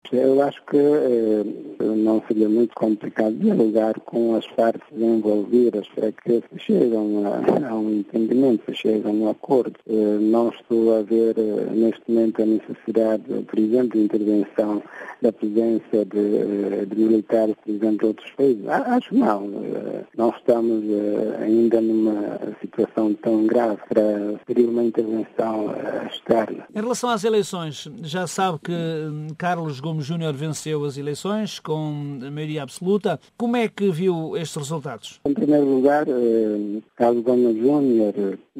Eu acho que não seria muito complicado dialogar com as partes envolvidas para que se cheguem a um entendimento, se cheguem a um acordo. Não estou a ver neste momento a necessidade, por exemplo, de intervenção da presença de militares, por exemplo, de outros países. Acho que não. Não estamos ainda numa situação tão grave para pedir uma intervenção externa. Em relação às eleições, já sabe que Carlos Gomes Júnior venceu as eleições com maioria absoluta. Como é que viu estes resultados? Em primeiro lugar, Carlos Gomes Júnior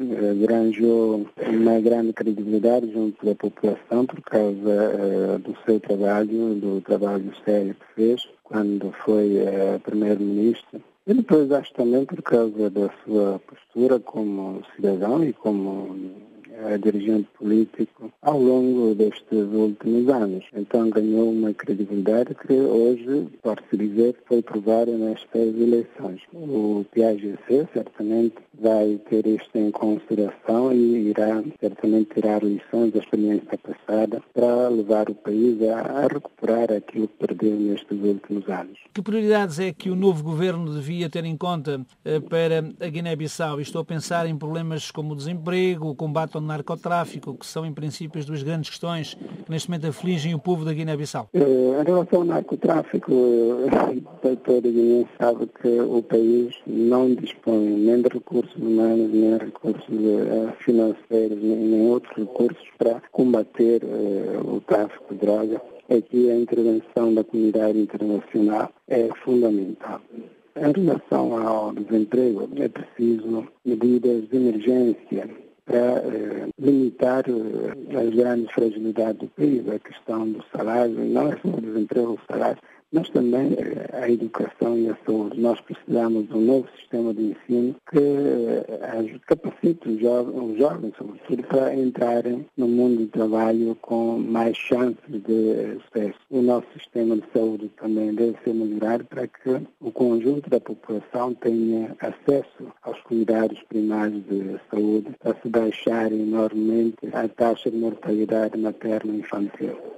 granjou uma grande credibilidade junto da população por causa do seu trabalho, do trabalho sério que fez quando foi primeiro-ministro. E depois acho também por causa da sua postura como cidadão e como dirigente político ao longo destes últimos anos. Então ganhou uma credibilidade que hoje pode-se dizer que foi provada nestas eleições. O PAGC certamente vai ter isto em consideração e irá certamente tirar lições da experiência passada para levar o país a recuperar aquilo que perdeu nestes últimos anos. Que prioridades é que o novo governo devia ter em conta para a Guiné-Bissau? Estou a pensar em problemas como o desemprego, o combate ao narcotráfico, que são em princípio as duas grandes questões que neste momento afligem o povo da Guiné-Bissau. Em relação ao narcotráfico, todo Guiné sabe que o país não dispõe nem de recursos humanos, nem de recursos financeiros, nem outros recursos para combater o tráfico de droga. Aqui a intervenção da comunidade internacional é fundamental. Em relação ao desemprego, é preciso medidas de emergência para limitar as grandes fragilidades do país, a questão do salário, não é só o desemprego, o salário, mas também a educação e a saúde. Nós precisamos de um novo sistema de ensino que capacite os jovens, sobretudo, para entrarem no mundo do trabalho com mais chances de sucesso. O nosso sistema de saúde também deve ser melhorado para que o conjunto da população tenha acesso aos cuidados primários de saúde, para se baixar enormemente a taxa de mortalidade materna-infantil.